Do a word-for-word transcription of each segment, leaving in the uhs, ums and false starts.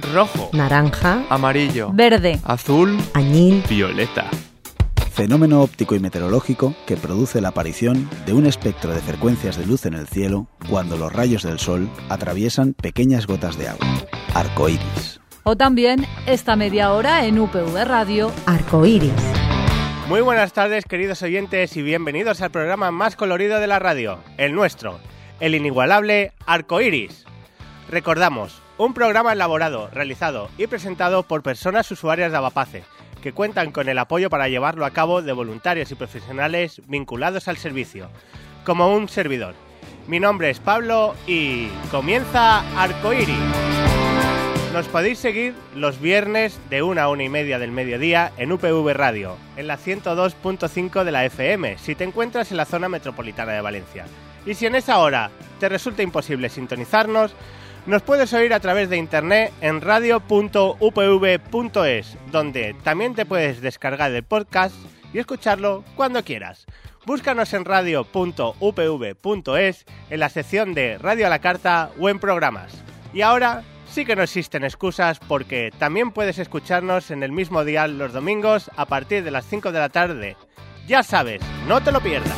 rojo, naranja, amarillo, verde, azul, añil, violeta. Fenómeno óptico y meteorológico que produce la aparición de un espectro de frecuencias de luz en el cielo cuando los rayos del sol atraviesan pequeñas gotas de agua. Arcoíris. O también esta media hora en U P V Radio. Arcoíris. Muy buenas tardes, queridos oyentes, y bienvenidos al programa más colorido de la radio, el nuestro, el inigualable Arcoíris. Recordamos, un programa elaborado, realizado y presentado por personas usuarias de Avapace, que cuentan con el apoyo para llevarlo a cabo de voluntarios y profesionales vinculados al servicio, como un servidor. Mi nombre es Pablo y comienza Arcoíris. Nos podéis seguir los viernes de una a una y media del mediodía en U P V Radio, en la ciento dos punto cinco de la F M, si te encuentras en la zona metropolitana de Valencia. Y si en esa hora te resulta imposible sintonizarnos, nos puedes oír a través de internet en radio punto u p v punto es, donde también te puedes descargar el podcast y escucharlo cuando quieras. Búscanos en radio punto u p v punto es, en la sección de Radio a la Carta o en programas. Y ahora sí que no existen excusas, porque también puedes escucharnos en el mismo dial los domingos a partir de las cinco de la tarde. Ya sabes, no te lo pierdas.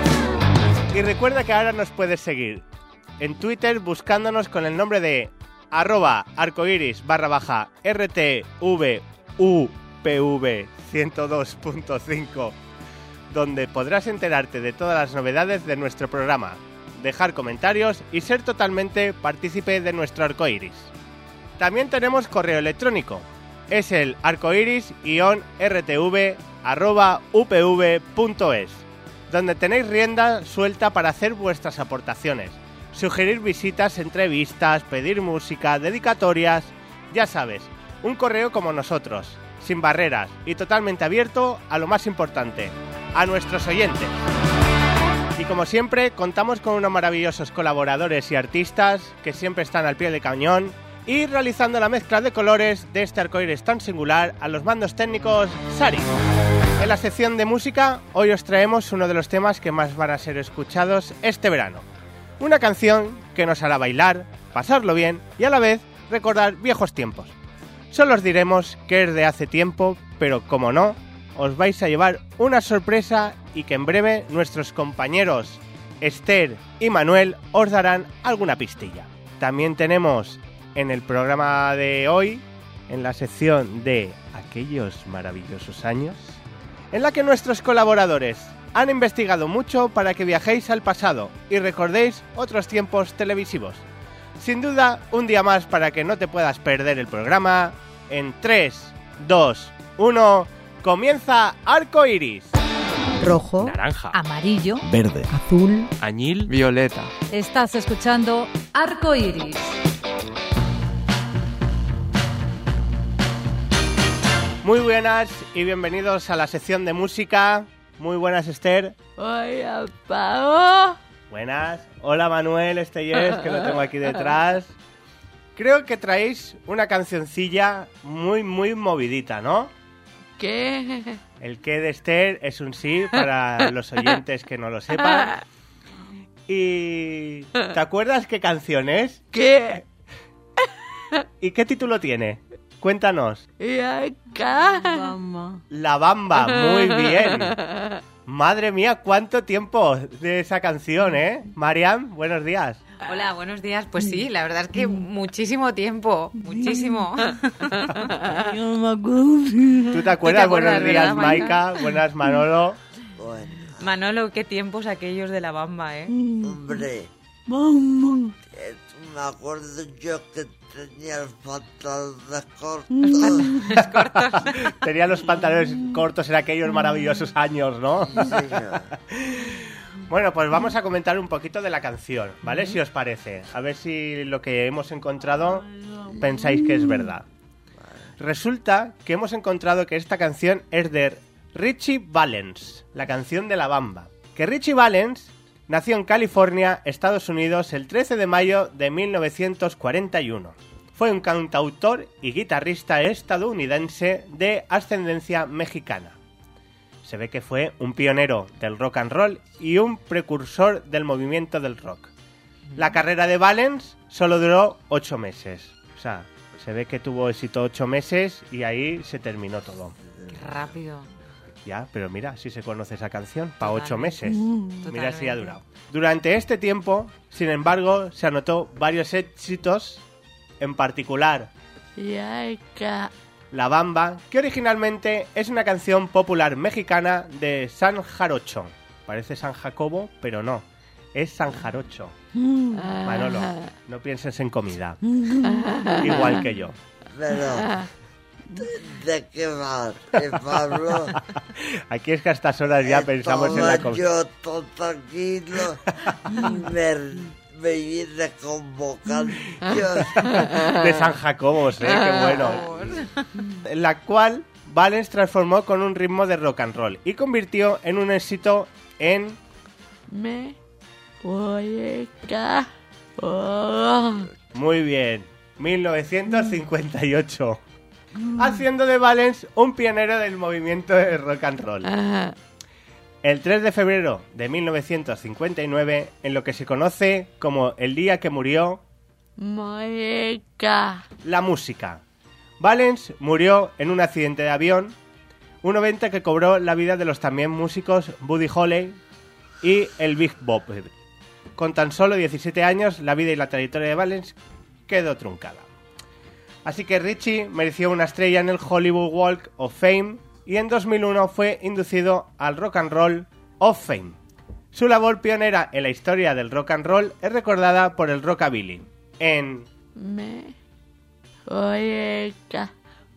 Y recuerda que ahora nos puedes seguir en Twitter buscándonos con el nombre de arroba arcoiris barra baja rtvupv ciento dos punto cinco, donde podrás enterarte de todas las novedades de nuestro programa, dejar comentarios y ser totalmente partícipe de nuestro arcoiris. También tenemos correo electrónico, es el arcoiris-rtv arroba upv punto es, donde tenéis rienda suelta para hacer vuestras aportaciones, sugerir visitas, entrevistas, pedir música, dedicatorias, ya sabes, un correo como nosotros, sin barreras y totalmente abierto a lo más importante, a nuestros oyentes. Y como siempre, contamos con unos maravillosos colaboradores y artistas que siempre están al pie del cañón y realizando la mezcla de colores de este arcoíris tan singular a los mandos técnicos Sari. En la sección de música, hoy os traemos uno de los temas que más van a ser escuchados este verano. Una canción que nos hará bailar, pasarlo bien y a la vez recordar viejos tiempos. Solo os diremos que es de hace tiempo, pero como no, os vais a llevar una sorpresa y que en breve nuestros compañeros Esther y Manuel os darán alguna pistilla. También tenemos en el programa de hoy, en la sección de aquellos maravillosos años, en la que nuestros colaboradores han investigado mucho para que viajéis al pasado y recordéis otros tiempos televisivos. Sin duda, un día más para que no te puedas perder el programa. En tres, dos, uno, comienza Arcoíris. rojo, Naranja, Amarillo, Verde. azul, añil, violeta. estás escuchando Arcoíris. Muy buenas y bienvenidos a la sección de música. Muy buenas, Esther. Hola, Pau. Buenas. Hola, Manuel Estellés, que lo tengo aquí detrás. Creo que traéis una cancioncilla muy, muy movidita, ¿no? ¿Qué? El qué de Esther es un sí para los oyentes que no lo sepan. Y... ¿te acuerdas qué canción es? ¿Qué? ¿Y qué título tiene? Cuéntanos. Y acá. Vamos. La Bamba, muy bien. Madre mía, cuánto tiempo de esa canción, ¿eh? Mariam, buenos días. Hola, buenos días. Pues sí, la verdad es que muchísimo tiempo, muchísimo. ¿Tú te acuerdas? acuerdas, Buenos días, verdad, Maika? Maika. Buenas, Manolo. Bueno, Manolo, qué tiempos aquellos de la Bamba, ¿eh? hombre, eh, me acuerdo yo que tenía los pantalones cortos. Tenía los pantalones cortos en aquellos maravillosos años, ¿no? Sí, señor. Bueno, pues vamos a comentar un poquito de la canción, ¿vale? Si os parece. A ver si lo que hemos encontrado pensáis que es verdad. Resulta que hemos encontrado que esta canción es de Ritchie Valens, la canción de la Bamba. Que Ritchie Valens nació en California, Estados Unidos, el trece de mayo de mil novecientos cuarenta y uno. Fue un cantautor y guitarrista estadounidense de ascendencia mexicana. Se ve que fue un pionero del rock and roll y un precursor del movimiento del rock. La carrera de Valens solo duró ocho meses. O sea, Se ve que tuvo éxito ocho meses y ahí se terminó todo. Qué rápido. Ya, pero mira, si se conoce esa canción, para ocho Totalmente. meses. Totalmente. Mira si ha durado. Durante este tiempo, sin embargo, se anotó varios éxitos, en particular La Bamba, que originalmente es una canción popular mexicana de San Jarocho. Parece San Jacobo, pero no, es San Jarocho. Manolo, no pienses en comida. Igual que yo. Pero, ¿de, de qué va, eh, Pablo? Aquí es que a estas horas ya pensamos en la Estaba comida. yo todo tranquilo y me... me viene convocando. De San Jacobo, ¿eh? Qué bueno. En la cual Valens transformó con un ritmo de rock and roll y convirtió en un éxito en... Me voy a oh. Muy bien, mil novecientos cincuenta y ocho. Haciendo de Valens un pionero del movimiento de rock and roll. Ah, El tres de febrero de mil novecientos cincuenta y nueve, en lo que se conoce como el día que murió Moeca. la música. Valens murió en un accidente de avión, un evento que cobró la vida de los también músicos Buddy Holly y el Big Bob. Con tan solo diecisiete años, la vida y la trayectoria de Valens quedó truncada. Así que Richie mereció una estrella en el Hollywood Walk of Fame y en dos mil uno fue inducido al Rock and Roll of Fame. Su labor pionera en la historia del rock and roll es recordada por el rockabilly. En Me voy a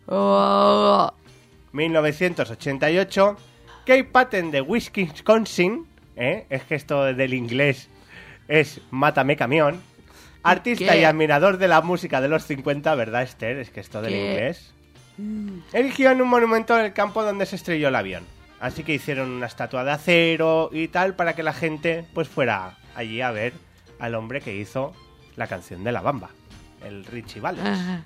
oh. mil novecientos ochenta y ocho, Kate Patton de Wisconsin, ¿eh? Es que esto del inglés es Mátame Camión, artista ¿Qué? y admirador de la música de los cincuenta, ¿verdad, Esther? Es que esto del ¿Qué? inglés... Erigió en un monumento en el campo donde se estrelló el avión. Así que hicieron una estatua de acero y tal para que la gente pues fuera allí a ver al hombre que hizo la canción de La Bamba, el Richie Valens. Ajá.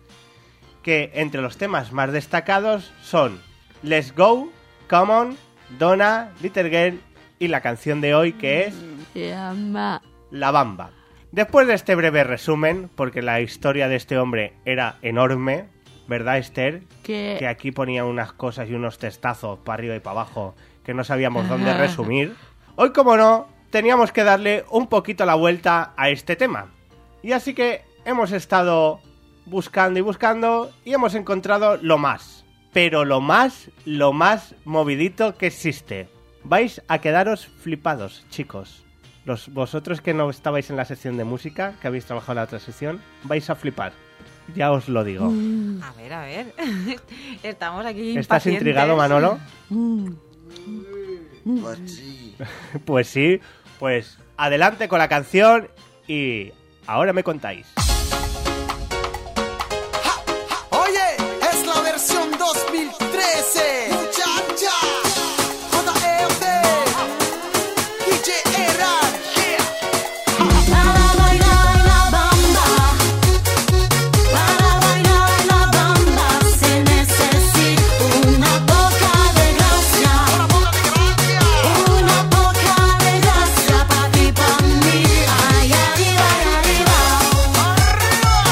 Que entre los temas más destacados son Let's Go, Come On, Donna, Little Girl y la canción de hoy que es Se llama La Bamba. Después de este breve resumen, porque la historia de este hombre era enorme, ¿verdad, Esther? que Que aquí ponía unas cosas y unos testazos para arriba y para abajo que no sabíamos dónde resumir. Hoy, como no, teníamos que darle un poquito la vuelta a este tema. Y así que hemos estado buscando y buscando y hemos encontrado lo más. Pero lo más, lo más movidito que existe. Vais a quedaros flipados, chicos. Los, vosotros que no estabais en la sección de música, que habéis trabajado en la otra sección, vais a flipar. Ya os lo digo. A ver, a ver. Estamos aquí ¿Estás impacientes. intrigado, Manolo? Pues sí. Pues sí, pues adelante con la canción y ahora me contáis. Oye, es la versión dos mil trece. Muchacha. J E O T. D J Eran. Para bailar la bamba, para bailar la bamba se necesita una poca de gracia, una poca de gracia para ti, para mí, ay arriba, ay arriba.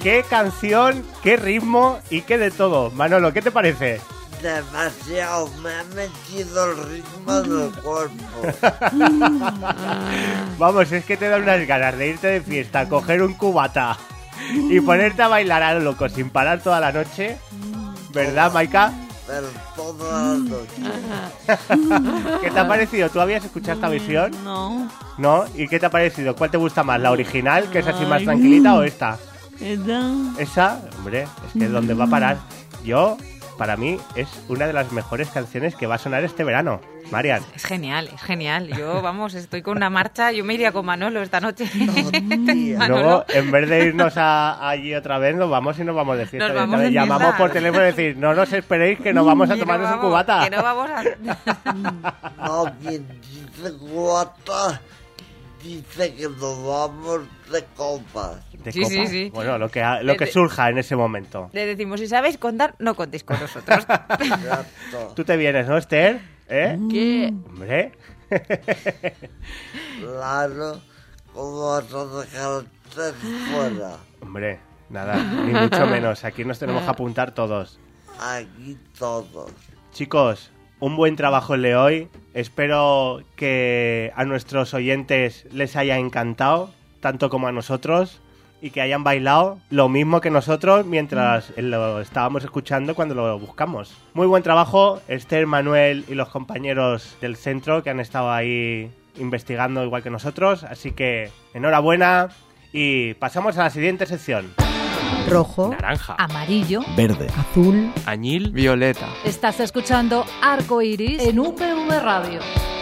qué canción, qué ritmo y qué de todo. Manolo, ¿qué te parece? Demasiado, me ha metido el ritmo del cuerpo. Vamos, es que te dan unas ganas de irte de fiesta, coger un cubata y ponerte a bailar a lo loco sin parar toda la noche. ¿Verdad, Maika? Pero toda la noche. ¿Qué te ha parecido? ¿Tú habías escuchado esta versión? No. ¿No? ¿Y qué te ha parecido? ¿Cuál te gusta más? ¿La original, que es así más Ay. tranquilita, o esta? Esta. Esa, hombre, es que es donde va a parar. Yo, para mí, es una de las mejores canciones que va a sonar este verano. Marian. Es genial, es genial. Yo, vamos, estoy con una marcha. Yo me iría con Manolo esta noche. Manolo. Luego, en vez de irnos a, allí otra vez, nos vamos y nos vamos de fiesta. Nos vamos de Llamamos fiesta. por teléfono y decir, no nos esperéis que nos vamos a Que no tomarnos un vamos, cubata. Que no vamos a... No, quien dice cubata dice que nos vamos de copas. De Sí, copa. sí, sí. Bueno, lo que, ha- lo que De- surja en ese momento. Le decimos, si sabéis contar, no contéis con nosotros. Exacto. Tú te vienes, ¿no, Esther? ¿Eh? ¿Qué? Hombre. Claro, ¿cómo vas a dejarte fuera? Hombre, nada, ni mucho menos. Aquí nos tenemos que apuntar todos. Aquí todos. Chicos, un buen trabajo el de hoy. Espero que a nuestros oyentes les haya encantado, tanto como a nosotros, y que hayan bailado lo mismo que nosotros mientras lo estábamos escuchando cuando lo buscamos. Muy buen trabajo, Esther, Manuel y los compañeros del centro que han estado ahí investigando igual que nosotros. Así que enhorabuena y pasamos a la siguiente sección. Rojo, Naranja. Amarillo. Verde. azul, Añil. Violeta. Estás escuchando Arco Iris en U P V Radio.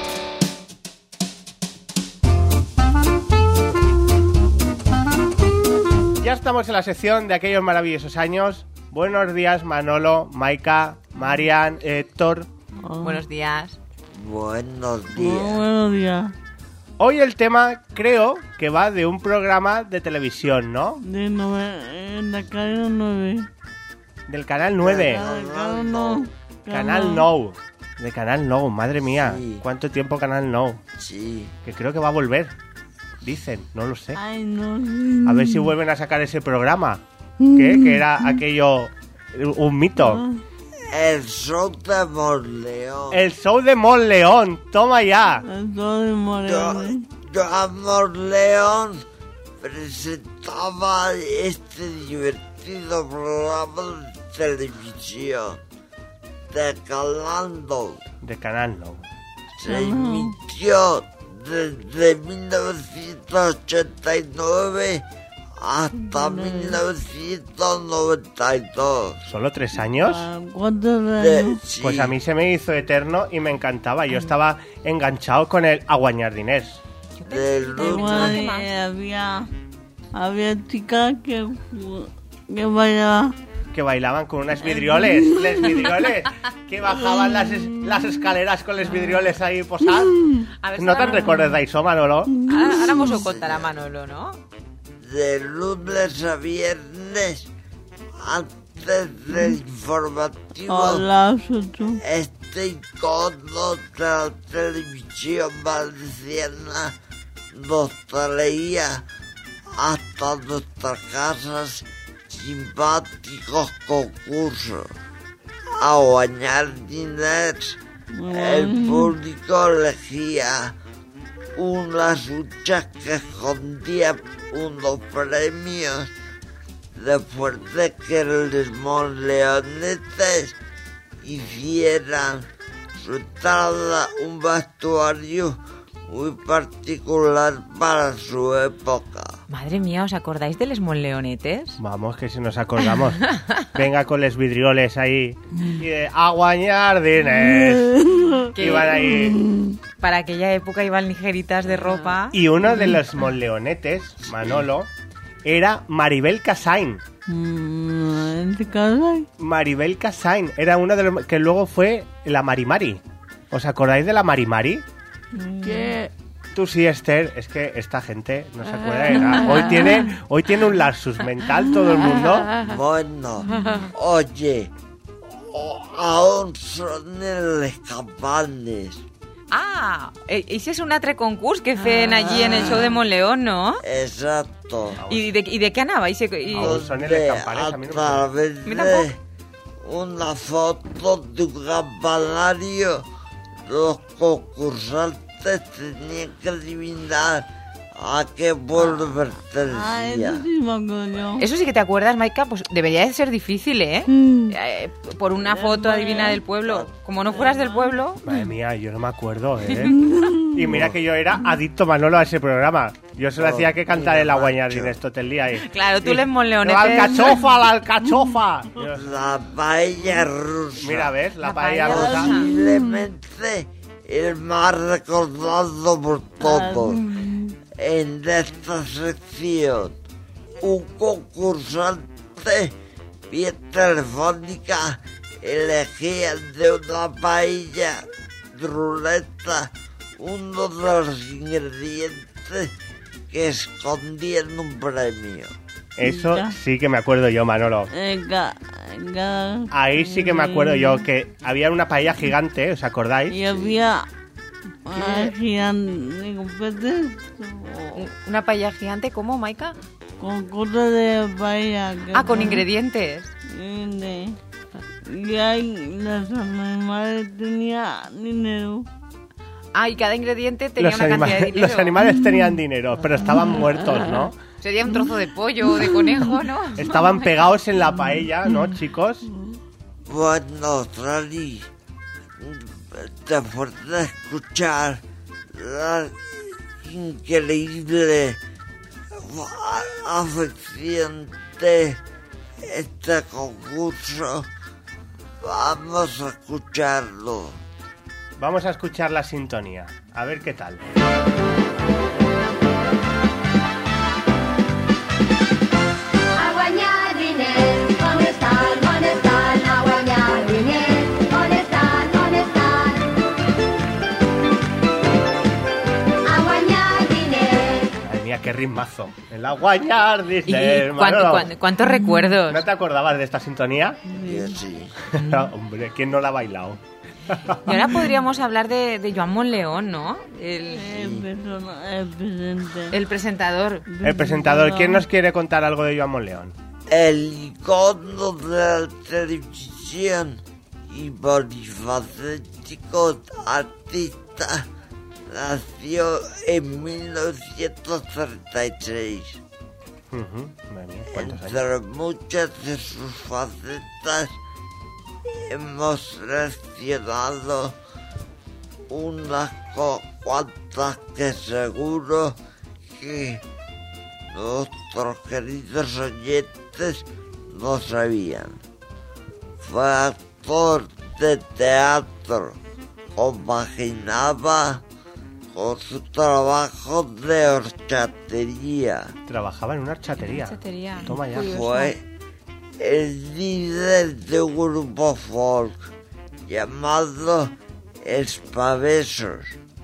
Ya estamos en la sección de aquellos maravillosos años. Buenos días, Manolo, Maika, Marian, Héctor. Buenos días. Buenos Oh, días. buenos días. Hoy el tema creo que va de un programa de televisión, ¿no? De nueve, en la calle nueve. Del Canal nueve. Canal no. Canal No. De Canal No, madre mía. Sí. ¿Cuánto tiempo Canal No? Sí. Que creo que va a volver. Dicen, no lo sé. Ay, no. A ver si vuelven a sacar ese programa. ¿Qué? Que era aquello... un mito. El show de Morleón. El show de Mon León. Toma ya. Todo de Yo, Moreno. yo a Morleón presentaba este divertido programa de televisión de Canal dos. De Canal No. Se emitió desde mil novecientos ochenta y nueve hasta mil novecientos noventa y dos. ¿Solo tres años? Ah, ¿Cuántos De- años? sí, Pues a mí se me hizo eterno y me encantaba. Yo estaba enganchado con el aguañardinés. de Igual, lunes eh, había, había chicas que, que bailaban. Que bailaban con unas vidrioles. Les vidrioles. Que bajaban las, es- las escaleras con les vidrioles ahí posadas. A ver si No te ahora- recuerdas de eso, Manolo. Ahora, ahora vamos a contar a Manolo, ¿no? de lunes a viernes antes del informativo. Hola, Soto. Este icono de la televisión valenciana nos traía hasta nuestras casas simpáticos concursos. A bañar dinero, el público elegía unas huchas que escondían unos premios después de que los monleonetes hicieran su entrada un vestuario muy particular para su época. Madre mía, ¿os acordáis de los monleonetes? Vamos, que si nos acordamos. Venga con les vidrioles ahí. Y de aguañardinés. Que Iban ahí. para aquella época iban ligeritas de ropa. Y uno de los monleonetes, Manolo, era Maribel Casain. Mm, ¿En tu casa? Maribel Casain era uno de los que luego fue la Marimari. ¿Os acordáis de la Marimari? ¿Qué? Tú sí, Esther, es que esta gente no se acuerda de nada. Hoy tiene, hoy tiene un lapsus mental todo el mundo. Bueno, oye, o- aún son los campanes. Ah, ese es un altre concurs que feien allí en el show de Montleón, ¿no? Exacto. ¿Y de, y de qué anava? Ese, y... Aún son el de campanes, a mí no me A acuerdo. través ¿A mí tampoco? de una foto de un campanario, los concursantes tenían que adivinar a qué pueblo Ah, pertenecía. eso sí me acuerdo yo. Eso sí que te acuerdas, Maika, pues debería de ser difícil, ¿eh? Mm. Eh, por una foto adivina del pueblo. Como no fueras del pueblo... Madre mía, yo no me acuerdo, ¿eh? Y mira que yo era adicto, Manolo, a ese programa. Yo solo Oh, hacía que cantar mira, el macho. aguañadín esto todo el día. Y, Claro, tú y- les monleonetes. ¡La alcachofa, la alcachofa! Yo- La paella rusa. Mira, ¿ves? La, La paella paella rusa. rusa. Posiblemente el más recordado por todos. En esta sección, un concursante vía telefónica elegía de una paella ruleta uno de los ingredientes que escondían un premio. Eso Ya. sí que me acuerdo yo, Manolo. Eh, ca- ca- Ahí sí que me acuerdo yo que había una paella gigante, ¿os acordáis? Y había una gigante con peces, Una paella gigante, ¿cómo, Maika? con cosas de paella. que Ah, con son- ingredientes. de- Y ahí los animales tenían dinero. Ah, y cada ingrediente tenía Los, una anima- cantidad de dinero. los animales tenían dinero, pero estaban muertos, ¿no? Sería un trozo de pollo o de conejo, ¿no? Estaban pegados en la paella, ¿no, chicos? Bueno, Trani, después de escuchar la increíble a- afección de este concurso, vamos a escucharlo. Vamos a escuchar la sintonía, a ver qué tal. A guanyar diners, on estan, on estan? A guanyar diners, on estan, on estan? A guanyar diners. Madre mía, qué ritmazo. El aguanyar, ¿Y dice cuánto- Manolo. cuánto- cuántos recuerdos? ¿No te acordabas de esta sintonía? Yo sí. Hombre, ¿quién no la ha bailado? Y ahora podríamos hablar de, de Joan Monleón, ¿no? El, El, persona- el presente. el presentador. El presentador, ¿quién nos quiere contar algo de Joan Monleón? El icono de la televisión y polifacético artista nació en mil novecientos treinta y seis. Ujú, madre mía, ¿cuántos años? Entre muchas de sus facetas hemos seleccionado unas co- cuantas que seguro que nuestros queridos oyentes no sabían. Fue actor de teatro, compaginaba con su trabajo de horchatería. Trabajaba en una horchatería. Horchatería. Toma ya. Curioso. Fue el líder de un grupo folk llamado Espavesos,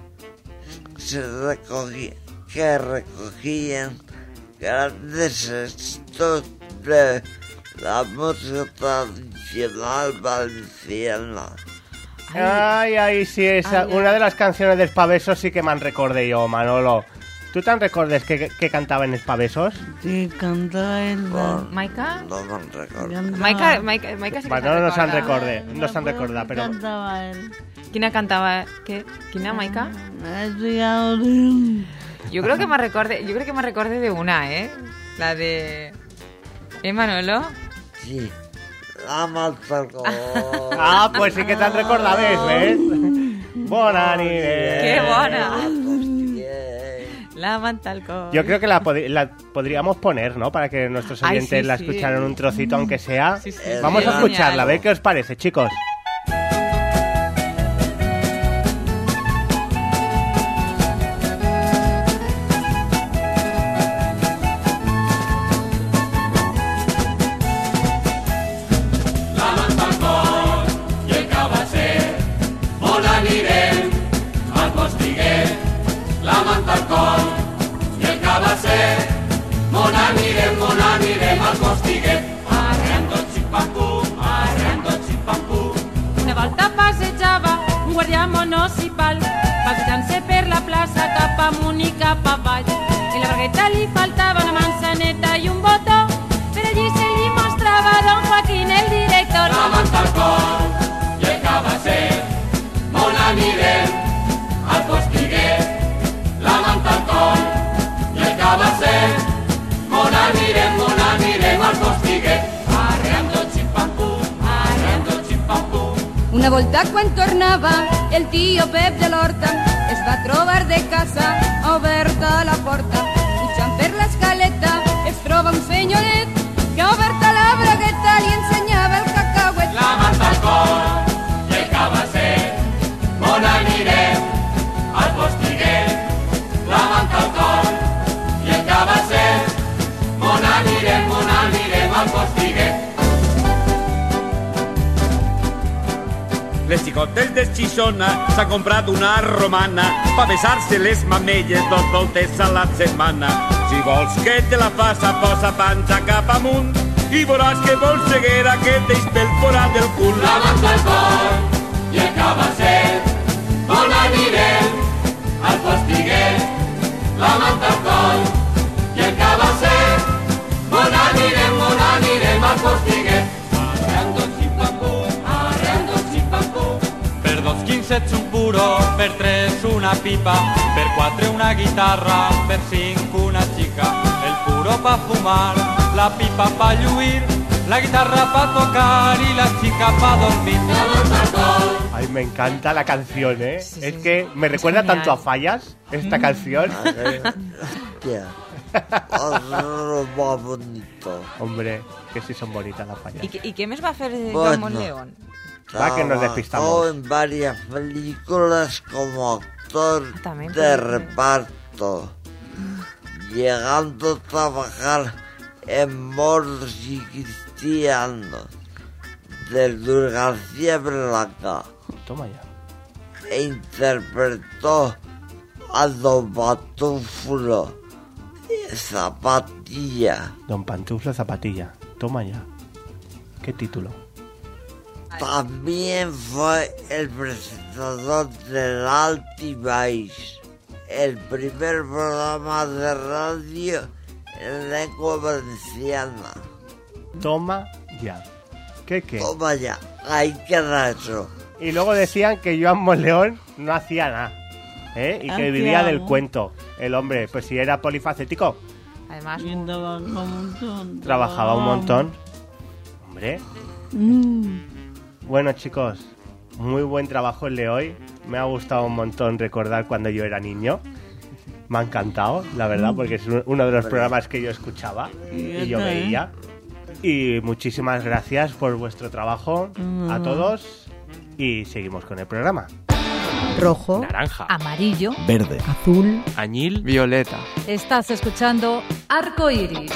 se recogía, que recogían grandes éxitos de la música tradicional valenciana. Ay, ay, sí, esa, Ay, una ay. de las canciones de Espavesos sí que me han recordé yo, Manolo. ¿Tú te recordes que, que cantaba en Espavesos? Sí, cantaba el... Con- ¿Maika? No me recuerdo. cantaba- Maika, Maika, Maika sí que Manolo se no se han recorda. recordé, no se han recordado, pero... Cantaba él. ¿Quién cantaba? ¿Qué? ¿Quién era Maika? Eso ya lo sé. Yo creo que me recordé, yo creo que me recordé de una, ¿eh? La de... ¿Eh, Manolo? Sí, la Maltacó. Ah, pues sí que te han recordado, ¿ves? ¿Ves? Bona nit. ¡Qué bona! Bien. La Mantalco. Yo creo que la, pod- la podríamos poner, ¿no? Para que nuestros Ay, oyentes sí, la sí. escucharan un trocito, aunque sea. Sí, sí, sí. Vamos a Genial. escucharla, a ver qué os parece, chicos. Una volta quan tornava el tio Pep de l'Horta es va trobar de casa oberta la porta. Pujant per l'escaleta es troba un senyoret que oberta la bragueta li ensenyava el cacauet. La manta al cor i el cabasset, on anirem? Al Postiguet. La manta al cor i el cabasset, on anirem, on anirem? Al Postiguet. Les xicotes de Xixona s'han comprat una romana pa besar-se les mamelles dos voltes a la setmana. Si vols que te la faça, posa panxa cap amunt i veuràs que vols ceguera que et deix pel forat del cul. La manta al cor i el cabasset, on anirem? Al Postiguet. La manta al cor i el cabasset, on anirem, on anirem? Al Postiguet. Per dos quinze ets un puro, per tres una pipa, per quatre una guitarra, per cinc una xica. El puro pa fumar, la pipa pa lluir, la guitarra pa tocar y la chica pa dormir. Ay, me encanta la canción, ¿eh? Sí, es sí, que sí. me Es recuerda genial. tanto a Fallas, esta canción. Hostia. Es muy bonito. Hombre, que sí son bonitas las Fallas. ¿Y qué, y qué més va fer Joan Bueno. Monleón? Va, que nos Trabajó despistamos. en varias películas como actor También de puede- reparto, llegando a trabajar en Moros y Cristianos del Luis García Berlanga Toma ya. e interpretó a Don Patúflo de Zapatilla. Don Pantuflo Zapatilla. Toma ya. ¿Qué título? También fue el presentador del Altibais, el primer programa de radio en lengua valenciana. Toma ya. ¿Qué qué? Toma ya, ahí queda eso. Y luego decían que Joan Monleón no hacía nada, ¿eh? Y que Hacía vivía del algo. cuento. El hombre, pues si era polifacético, Además, Y trabajaba un montón. trabajaba un montón. Hombre. Mm. Bueno, chicos, muy buen trabajo el de hoy. Me ha gustado un montón recordar cuando yo era niño. Me ha encantado, la verdad, porque es uno de los programas que yo escuchaba y yo veía. Y muchísimas gracias por vuestro trabajo a todos. Y seguimos con el programa. Rojo, naranja, amarillo, verde, azul, añil, violeta. Estás escuchando Arco Iris.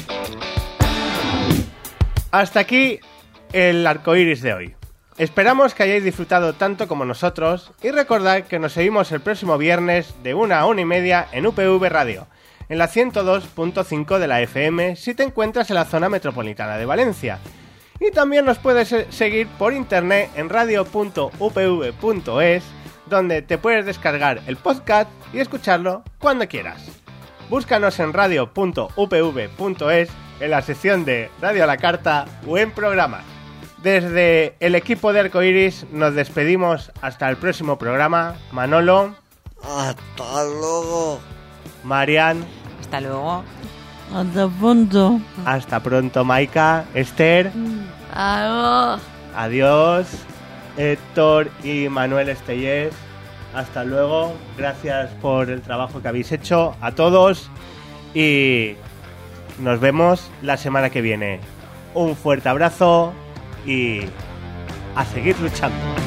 Hasta aquí el arco iris de hoy. Esperamos que hayáis disfrutado tanto como nosotros y recordad que nos seguimos el próximo viernes de una a una y media en U P V Radio, en la ciento dos punto cinco de la F M si te encuentras en la zona metropolitana de Valencia. Y también nos puedes seguir por internet en radio punto u p v punto es, donde te puedes descargar el podcast y escucharlo cuando quieras. Búscanos en radio punto u p v punto es, en la sección de Radio a la Carta o en programas. Desde el equipo de Arcoiris nos despedimos hasta el próximo programa. Manolo. Hasta luego. Marian. Hasta luego. Hasta pronto. Hasta pronto, Maika. Esther. Adiós. Adiós. Héctor y Manuel Estellés. Hasta luego. Gracias por el trabajo que habéis hecho a todos. Y nos vemos la semana que viene. Un fuerte abrazo y a seguir luchando.